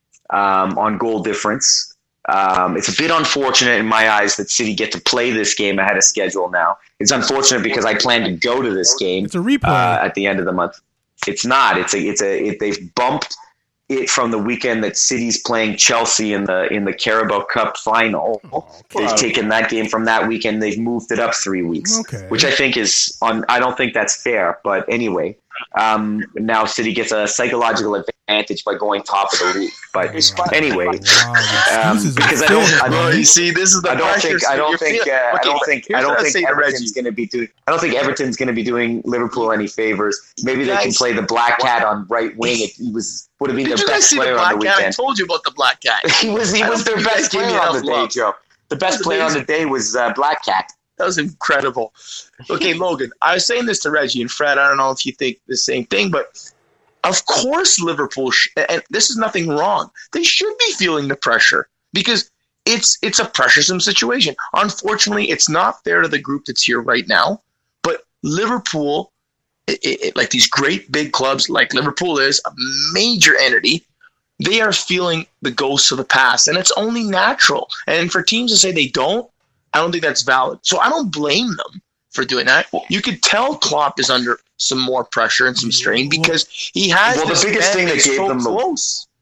um, on goal difference. Um, it's a bit unfortunate in my eyes that City get to play this game ahead of schedule now. It's unfortunate because I plan to go to this game It's a replay. uh, at the end of the month. It's not. It's a. It's a. It, they've bumped it from the weekend that City's playing Chelsea in the in the Carabao Cup final. They've okay. taken that game from that weekend. They've moved it up three weeks, Okay. which I think is on. I don't think that's fair, but anyway, um, now City gets a psychological advantage by going top of the league. But anyway, Wow, the um, excuses are because I don't. fit, I Well, don't you see, this is the I don't pressure think I don't you're think feeling. uh, I Okay, don't but think here's I what don't I think say to Everton's Reggie. going to be doing I don't think Everton's going to be doing Liverpool any favors. Maybe they can Guys- play the Black Cat on right wing. It, he was would have been Did their you guys best see the player on black the cat? I weekend. told you about the black cat. He was he I was don't their think you best guys gave player me on the enough day, love. Joe. The best That's player on the amazing. day was uh, Black Cat. That was incredible. Okay, Logan, I was saying this to Reggie and Fred. I don't know if you think the same thing, but of course Liverpool, sh- and this is nothing wrong. They should be feeling the pressure because it's it's a pressuresome situation. Unfortunately, it's not fair to the group that's here right now. But Liverpool, it, it, like these great big clubs, like Liverpool is a major entity. They are feeling the ghosts of the past, and it's only natural. And for teams to say they don't, I don't think that's valid. So I don't blame them for doing that. You could tell Klopp is under some more pressure and some strain because he has Well, the this biggest man thing that that's gave so them the- close.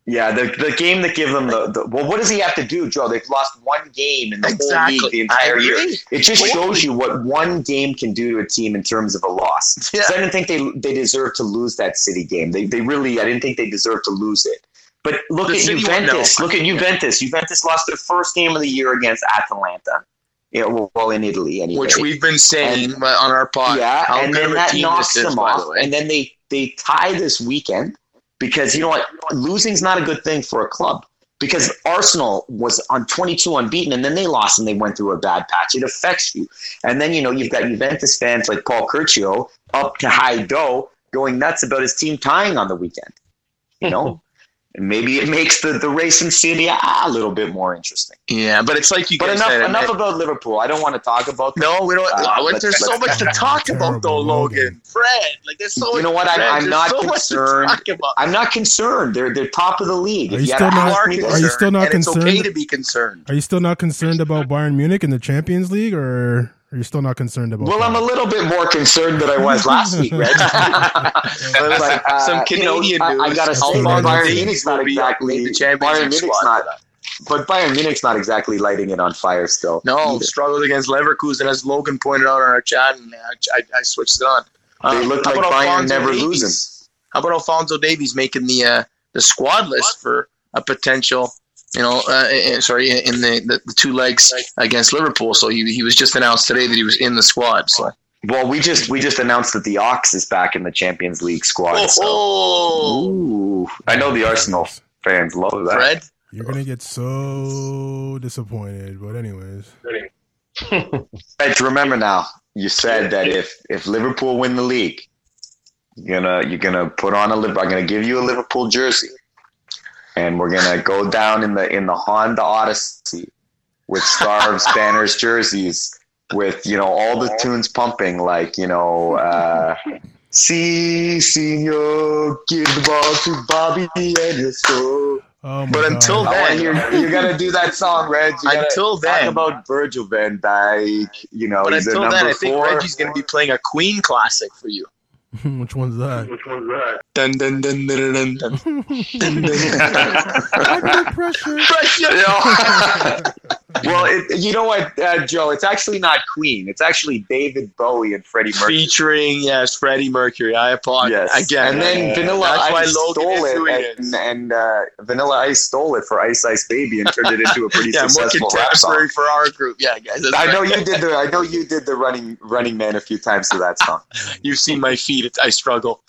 Yeah, the the game that gives them the, the well, what does he have to do, Joe? They've lost one game in the Exactly. whole league the entire I year. agree. It just shows you what one game can do to a team in terms of a loss. Yeah. So I didn't think they they deserved to lose that City game. They they really I didn't think they deserved to lose it. But look The at City won, Juventus. though. Look at Juventus. Juventus lost their first game of the year against Atalanta. Yeah, well, well in Italy anyway. Which we've been saying And- on our pod. Yeah, how and good then of a that team knocks this is, them by off. the way. And then they they tie this weekend because you know what? Losing's not a good thing for a club. Because Arsenal was on twenty-two unbeaten, and then they lost and they went through a bad patch. It affects you. And then, you know, you've got Juventus fans like Paul Curcio up to high dough going nuts about his team tying on the weekend. You know? And maybe it makes the, the race in Serie A a little bit more interesting. Yeah, but it's like you But guys enough said. enough it- about Liverpool. I don't want to talk about them. No, we don't. Uh, oh, let's- there's so let's- much to talk about, though, Terrible Logan. Logan. Fred, like there's so. You know much, what? I'm- Fred, I'm there's not so concerned. Much to talk about. I'm not concerned. They're they're top of the league. Are If you you had still to not- ask me Are this- you still not and It's okay concerned? to be concerned. Are you still not concerned about Bayern Munich in the Champions League, or are you still not concerned about? Well, that? I'm a little bit more concerned than I was last week, Reg. But, uh, Some Canadian you know, I, I news. gotta say, Alphonso Bayern Davies Munich's not will be exactly the Champions Bayern League Munich's squad not, for that. but Bayern Munich's not exactly lighting it on fire still. No, either. struggled against Leverkusen, as Logan pointed out on our chat, and I, I, I switched it on. Uh, They look how like about Bayern Alphonso never Davies? losing. How about Alphonso Davies making the uh, the squad list for a potential, you know, uh, uh, sorry, in the, the, the two legs against Liverpool? So he he was just announced today that he was in the squad. So Well, we just we just announced that the Ox is back in the Champions League squad. So. oh, Ooh, I know the Arsenal fans love that. Fred, You're gonna get so disappointed, but anyways, Reg, remember now, you said that if if Liverpool win the league, you're gonna you're gonna put on a Liv- I'm gonna give you a Liverpool jersey, and we're gonna go down in the in the Honda Odyssey with scarves, banners, jerseys, with you know all the tunes pumping, like you know. Uh, Si, senor, give the ball to Bobby and let's go. oh my But God. until I want then- to hear you gotta do that song, Reg. You gotta Until talk then- about Virgil van Dijk. You know, but he's at until number then, I think four. Reggie's going to be playing a Queen classic for you. Which one's that? Dun dun dun dun dun dun. dun, dun, Under pressure. dun. Well, it, you know what, uh, Joe? It's actually not Queen. It's actually David Bowie and Freddie Mercury. Featuring yes, Freddie Mercury. I apologize Yes, again. and then uh, Vanilla that's why Ice Logan stole is doing it, it. and, and uh, Vanilla Ice stole it for Ice Ice Baby and turned it into a pretty Yeah, more successful rap contemporary song. for our group. Yeah, guys. That's I right. know you did the. I know you did the running Running Man a few times to that song. You've seen my feet. It's, I struggle.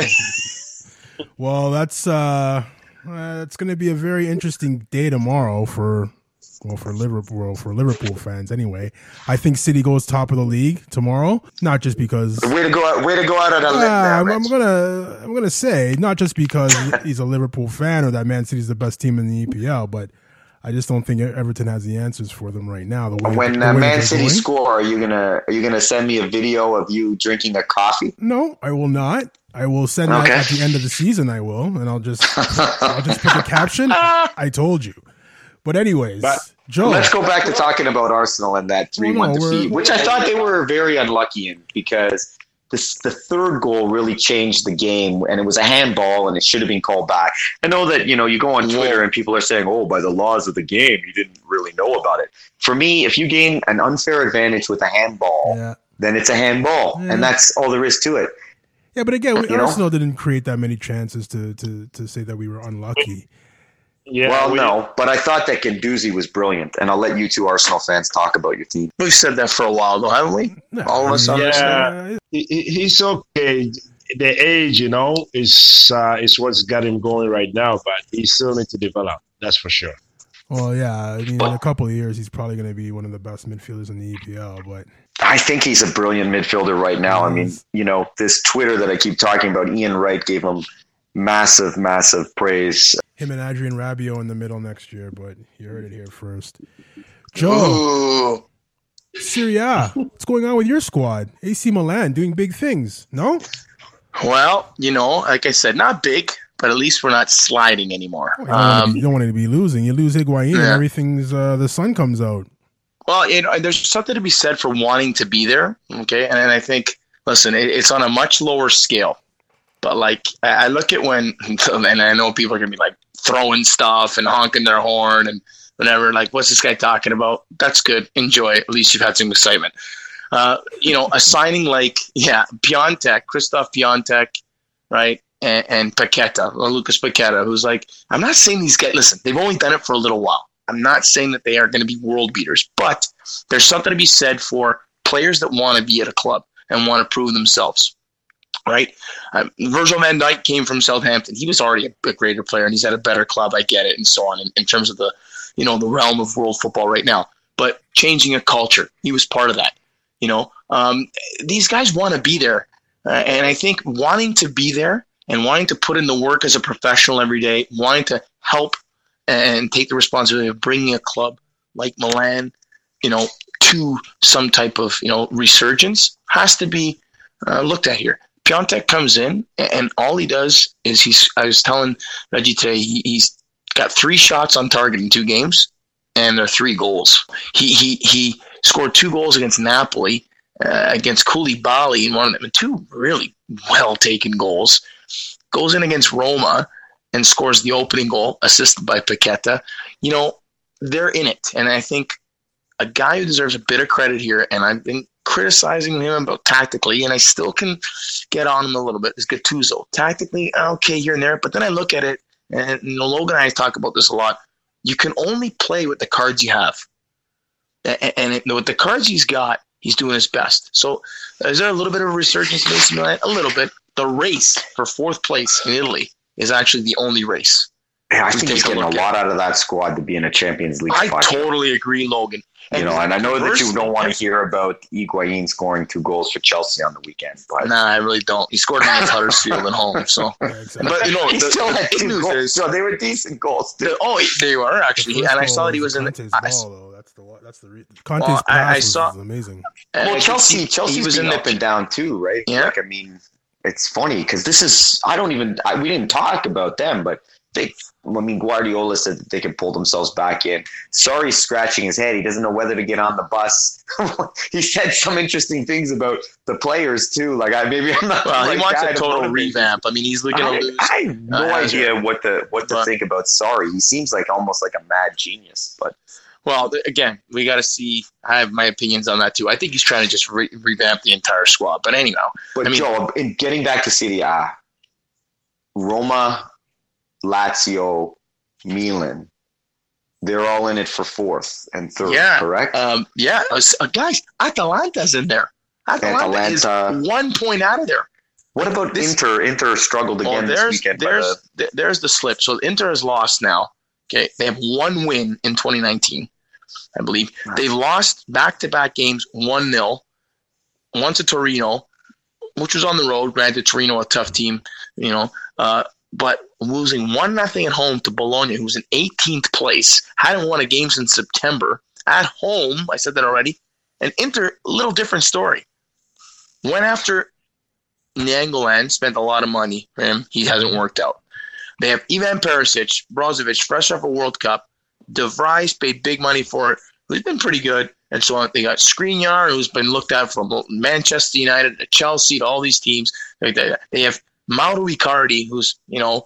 Well, that's uh, uh it's going to be a very interesting day tomorrow for well for Liverpool for Liverpool fans anyway. I think City goes top of the league tomorrow, not just because Way to go out! Way to go out on a limb, Uh, there, I'm, Rich. I'm gonna I'm gonna say not just because he's a Liverpool fan or that Man City's the best team in the E P L, but I just don't think Everton has the answers for them right now. The way, When the uh, way Man they're City going. score, are you gonna are you gonna send me a video of you drinking a coffee? No, I will not. I will send that Okay. at the end of the season. I will, and I'll just I'll just put the caption. I told you. But anyways, But Joe, Let's go back to talking about Arsenal and that three one Well, no, we're- defeat, which I thought they were very unlucky in because this, the third goal really changed the game, and it was a handball, and it should have been called back. I know that you know you go on Twitter and people are saying, "Oh, by the laws of the game, you didn't really know about it." For me, if you gain an unfair advantage with a handball, yeah, then it's a handball, Yeah. and that's all there is to it. yeah. But again, we, You know? Arsenal didn't create that many chances to to to say that we were unlucky. Yeah, well, we- no, but I thought that Guendouzi was brilliant, and I'll let you two Arsenal fans talk about your team. We've said that for a while, though, haven't we? No, All of us I mean, Yeah. uh, he- he- he's okay. The age, you know, is uh, is what's got him going right now, but he still needs to develop. That's for sure. Well, yeah. I mean, in a couple of years, he's probably going to be one of the best midfielders in the E P L. But I think he's a brilliant midfielder right now. I mean, Yes. you know, this Twitter that I keep talking about, Ian Wright gave him massive, massive praise. him and Adrian Rabiot in the middle next year. But you heard it here first. Joe, Ooh. Serie A, what's going on with your squad? A C Milan doing big things. No, Well, you know, like I said, not big, but at least we're not sliding anymore. you don't, want to Um, be, you don't want to be losing. You lose Higuain, and Yeah. everything's uh, the sun comes out. Well, you know, there's something to be said for wanting to be there. Okay, and, and I think, listen, it, it's on a much lower scale. But like, I look at when, and I know people are gonna be like throwing stuff and honking their horn and whatever. Like, what's this guy talking about? That's good. Enjoy it. At least you've had some excitement. Uh, you know, a signing like yeah, Piontek, Christoph Piontek, right, and, and Paqueta, or Lucas Paqueta, who's like, I'm not saying these guys. Listen, they've only done it for a little while. I'm not saying that they are going to be world beaters, but there's something to be said for players that want to be at a club and want to prove themselves. Right, um, Virgil van Dijk came from Southampton. He was already a, a greater player, and he's at a better club. I get it, and so on. In, in terms of the, you know, the realm of world football right now, but changing a culture, he was part of that. You know, um, these guys want to be there, uh, and I think wanting to be there and wanting to put in the work as a professional every day, wanting to help and take the responsibility of bringing a club like Milan, you know, to some type of, you know, resurgence has to be uh, looked at here. Piontek comes in, and all he does is he's. I was telling Reggie today, he, he's got three shots on target in two games, and they're three goals. He he he scored two goals against Napoli, uh, against Koulibaly in one of them, and two really well taken goals. Goes in against Roma and scores the opening goal, assisted by Paqueta. You know, they're in it, and I think a guy who deserves a bit of credit here, and I've been criticizing him about tactically, and I still can get on him a little bit, is Gattuso. Tactically, okay, here and there, but then I look at it, and you know, Logan and I talk about this a lot. You can only play with the cards you have. And, and it, with the cards he's got, he's doing his best. So is there a little bit of a resurgence in A C Milan? A little bit. The race for fourth place in Italy is actually the only race. Yeah, I think he's getting a lot out of that squad to be in a Champions League I spot. totally agree, Logan. You know, and I know that you don't want to hear about Higuain scoring two goals for Chelsea on the weekend, but nah, I really don't. He scored against Huddersfield at home, so. Yeah, exactly. But you know, he the, still had the two news goals. is, So they were decent goals. Too. the, oh, they were actually, The first and I goal saw that he was in. Conte's I, ball, though. That's the one- that's the re- Conte's Well, I- pass I was, saw- was amazing. Well, I Chelsea, could see Chelsea's he was been in up the, and down too, right? Yeah. Like, I mean, it's funny because this is, I don't even, I, we didn't talk about them, but they, I mean, Guardiola said that they can pull themselves back in. Sorry's scratching his head. He doesn't know whether to get on the bus. He said some interesting things about the players too. Like, I maybe I'm not. Well, the he right wants guy a to total motivate. revamp. I mean, he's looking to I, lose. I have no uh, idea what the what to but- think about Sorry. He seems like almost like a mad genius, but Well, th- again, we got to see. I have my opinions on that too. I think he's trying to just re- revamp the entire squad. But anyhow, but I mean, Joe, in getting back to Serie A, Roma, Lazio, Milan, they're all in it for fourth and third, yeah, correct? Um, yeah, uh, s- uh, guys, Atalanta's in there. Atalanta Atalanta. is one point out of there. What about this- Inter? Inter struggled Well, again this there's weekend. by there's the- th- there's the slip. So Inter has lost now. Okay, they have one win in twenty nineteen, I believe. They've lost back-to-back games one nil. One to Torino, which was on the road. Granted, Torino a tough team, you know, uh, but losing one nothing at home to Bologna, who's in eighteenth place, hadn't won a game since September at home. I said that already. And Inter, a little different story. Went after Nainggolan, spent a lot of money for him. He hasn't worked out. They have Ivan Perisic, Brozovic, fresh off a World Cup. De Vries paid big money for it. He's been pretty good. And so on. They got Skriniar, who's been looked at from Manchester United to Chelsea to all these teams. They, they have Mauro Icardi, who's, you know,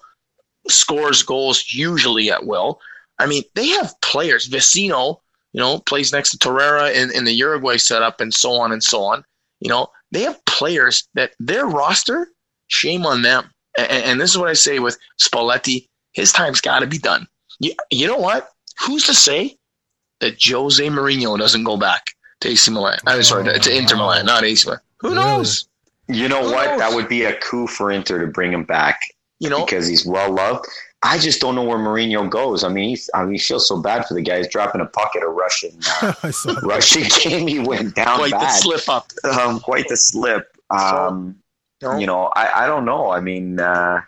scores goals usually at will. I mean, they have players. Vecino, you know, plays next to Torreira in, in the Uruguay setup and so on and so on. You know, they have players that their roster, shame on them. And, and this is what I say with Spalletti. His time's got to be done. You, you know what? Who's to say that Jose Mourinho doesn't go back to A C Milan? I'm sorry, to, to Inter Milan, not A C Milan. Who Really? knows? You know Who what? knows? That would be a coup for Inter to bring him back You know, because he's well loved. I just don't know where Mourinho goes. I mean, he's, I mean, he feels so bad for the guy. He's dropping a puck at a Russian uh, I saw that. Russian game. He went down quite the bad. slip up. Um, quite the slip. Um, No. You know, I, I don't know. I mean, uh,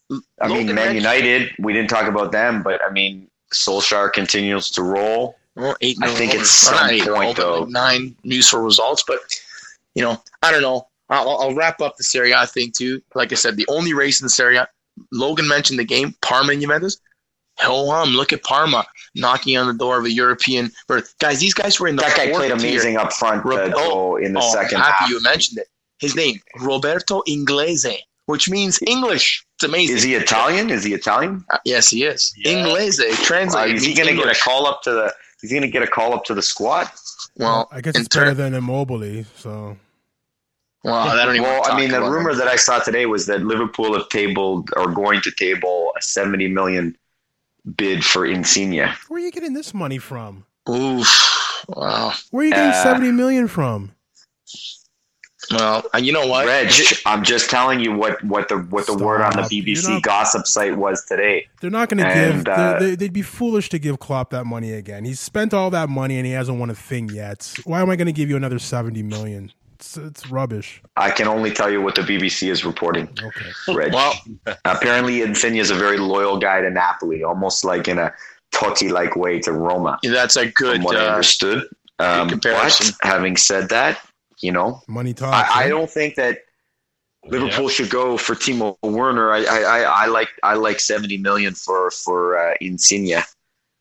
I mean, Logan Man Reg- United. We didn't talk about them, but I mean, Solskjaer continues to roll. Well, eight I nil think over. at some Well, not eight nil point, over, though- like nine useful results. But you know, I don't know. I'll, I'll wrap up the Serie A thing too. Like I said, the only race in the Serie A. Logan mentioned the game, Parma and Juventus. Hell, um, look at Parma knocking on the door of a European berth. Guys, these guys were in the That guy fourth played tier. amazing up front uh, Rob- Joe, in the oh, second I'm happy half. you mentioned it. His name, Roberto Inglese. which means English. It's amazing. Is he Italian? Is he Italian? Uh, yes, he is. Yeah. Inglese. Translate. Uh, is he going to get a call up to the? He's going to get a call up to the squad. Well, I guess in it's better turn- than Immobile. So Well, I don't even. Well, want to I mean, talk the about rumor him. that I saw today was that Liverpool have tabled or going to table a seventy million bid for Insigne. where are you getting this money from? Oof. Wow. Where are you getting Uh, seventy million from? Well, uh, you know what? Reg, I'm just telling you what, what the what the word on the Stop. B B C You're not- gossip site was today. They're not going to and, give. uh, they, they'd be foolish to give Klopp that money again. He's spent all that money and he hasn't won a thing yet. Why am I going to give you another seventy million? It's, it's rubbish. I can only tell you what the B B C is reporting. Okay. Reg. Well, Apparently, Insigne is a very loyal guy to Napoli, almost like in a Totti-like way to Roma, that's a good. from what I Uh, understood. Um, comparison. But having said that, you know, Money talks. I, I right? don't think that Liverpool should go for Timo Werner. I, I, I, I like I like seventy million for for uh, Insigne. Um,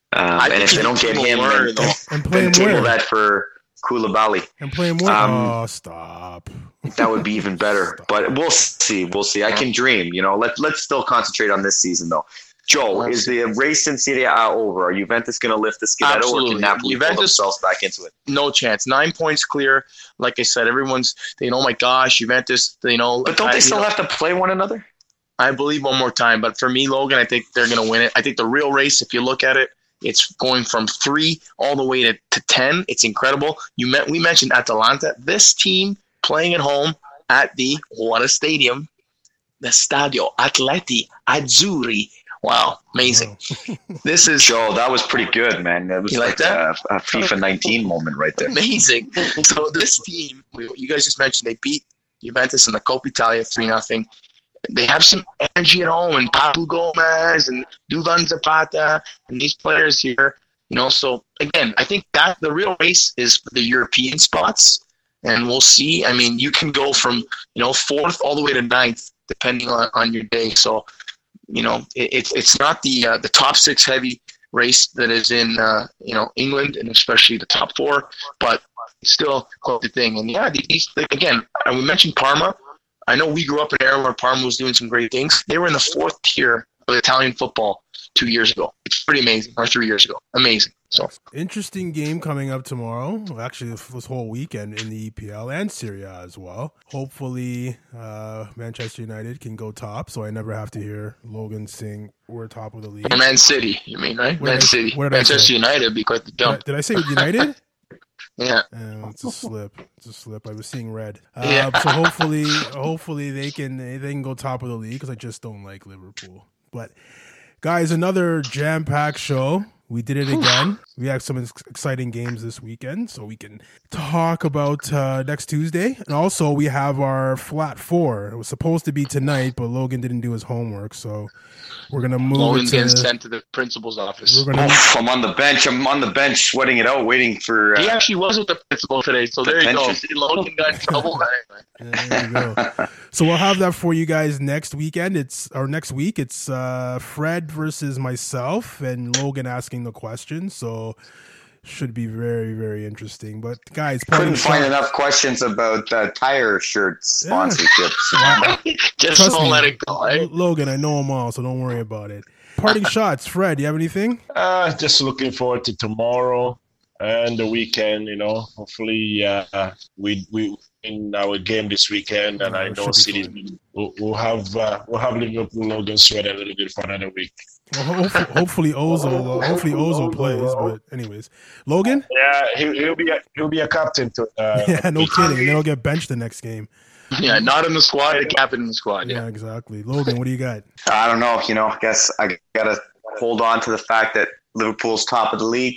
I and think if they you don't need get Timo him, Werner, then, though. And play then him table where? that for Koulibaly. And play him where? Um, oh, stop. That would be even better. But we'll see. We'll see. I can dream. You know, let let's still concentrate on this season, though. Joe, is the race in Serie A over? Are Juventus going to lift the Scudetto, or Absolutely. can Napoli pull Juventus- themselves back into it? No chance. Nine points clear. Like I said, everyone's saying, "Oh my gosh, Juventus!" You know, But don't I, they you still know, have to play one another? I believe one more time. But for me, Logan, I think they're going to win it. I think the real race, if you look at it, it's going from three all the way to, to ten. It's incredible. You met, we mentioned Atalanta. This team playing at home at the what a stadium, the Stadio Atleti Azzurri. Wow, amazing. This is Joe, that was pretty good, man. That was You like, like that? A, a FIFA nineteen moment right there. amazing. So this team, we- you guys just mentioned, they beat Juventus in the Coppa Italia three nothing. They have some energy at home, and Papu Gomez and Duvan Zapata and these players here. You know, so again, I think that the real race is the European spots, and we'll see. I mean, you can go from you know fourth all the way to ninth depending on, on your day. So, you know, it, it's it's not the uh, the top six heavy race that is in uh, you know England, and especially the top four, but it's still quite the thing. And yeah, these again, and we mentioned Parma. I know we grew up in an era where Parma was doing some great things. They were in the fourth tier of Italian football two years ago. It's pretty amazing, or three years ago. Amazing. So Interesting game coming up tomorrow. Well, actually, this, this whole weekend in the E P L and Serie A as well. Hopefully, uh, Manchester United can go top, so I never have to hear Logan sing "We're top of the league." or Man City, you mean, right? What did Man I- City. what did I Manchester say? United would be quite the Did I, jump. did I say United? Yeah. Uh, it's a slip. It's a slip. I was seeing red. Uh, Yeah. So hopefully, hopefully they can they can go top of the league because I just don't like Liverpool. But guys, another jam-packed show. We did it again. We have some ex- exciting games this weekend, so we can talk about uh, next Tuesday. And also, we have our flat four. It was supposed to be tonight, but Logan didn't do his homework, so we're gonna move Logan's it getting to. sent to the principal's office. We're gonna. Oof, I'm on the bench. I'm on the bench sweating it out, waiting for. Uh, He actually was with the principal today, so there you go. pension. See, Logan got in trouble. But anyway. There you go. So we'll have that for you guys next weekend. It's or next week. It's uh, Fred versus myself and Logan asking the questions. So should be very very interesting. But guys, couldn't parting find shot- enough questions about uh, tire shirt sponsorships. Just Trust don't me, let it go. Eh? L- Logan, I know them all, so don't worry about it. Parting shots, Fred. You have anything? Uh, just looking forward to tomorrow and the weekend. You know, hopefully uh, we we in our game this weekend, and Oh, I it know should be City we'll, we'll have uh, we'll have Liverpool Logan sweat a little bit for another week. Well, hopefully, hopefully Ozil, hopefully Ozil plays. But anyways, Logan. Yeah, he'll, he'll be a, he'll be a captain to. Uh, Yeah, no kidding. And then he'll get benched the next game. Yeah, not in the squad, the captain in the squad. Yeah, Yeah. exactly. Logan, what do you got? I don't know. You know, I guess I gotta hold on to the fact that Liverpool's top of the league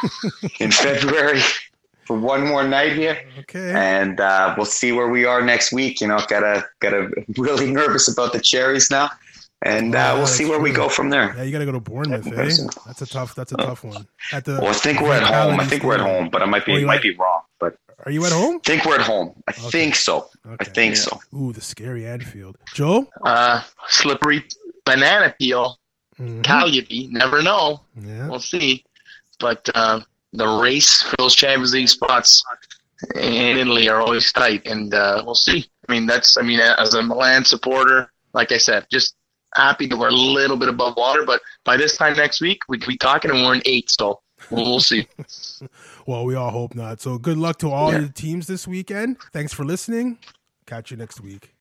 in February for one more night here, Okay. and uh, we'll see where we are next week. You know, gotta gotta really nervous about the Cherries now, and Wow, uh, we'll that's see where we true. go from there. Yeah, you got to go to Bournemouth, eh? That's a tough. That's a tough one. At the Well, I think we're at home. I think we're at home, but I might Oh, be you might at- be wrong. But Are you at home? I think we're at home. I Okay. think so. I Okay. think Yeah. so. Ooh, the scary Anfield. Joe? Uh, slippery banana peel. Mhm. Cagliari. Never know. Yeah. We'll see. But uh, the race for those Champions League spots and Italy are always tight, and uh, we'll see. I mean, that's, I mean, as a Milan supporter, like I said, just happy that we're a little bit above water, but by this time next week, we could be talking and we're in eight still. We'll, we'll see. Well, we all hope not. So good luck to all Yeah. the teams this weekend. Thanks for listening. Catch you next week.